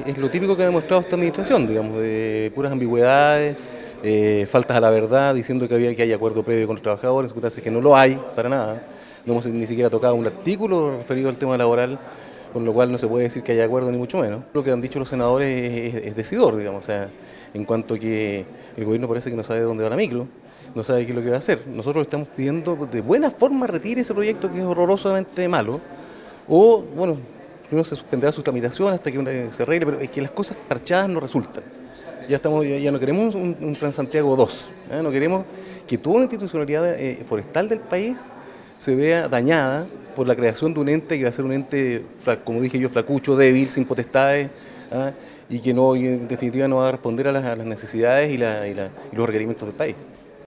es lo típico que ha demostrado esta administración, digamos, de puras ambigüedades, faltas a la verdad, diciendo que hay acuerdo previo con los trabajadores, circunstancias que no lo hay para nada. No hemos ni siquiera tocado un artículo referido al tema laboral, con lo cual no se puede decir que haya acuerdo ni mucho menos. Lo que han dicho los senadores es decidor, digamos, o sea, en cuanto a que el gobierno parece que no sabe dónde va la micro, no sabe qué es lo que va a hacer. Nosotros estamos pidiendo de buena forma retire ese proyecto que es horrorosamente malo, o bueno, primero se suspenderá su tramitación hasta que se arregle, pero es que las cosas parchadas no resultan. Ya no queremos un Transantiago 2, ¿eh? No queremos que toda la institucionalidad forestal del país se vea dañada por la creación de un ente que va a ser un ente, como dije yo, flacucho, débil, sin potestades, ¿ah? Y que no, y en definitiva no va a responder a las necesidades y los requerimientos del país.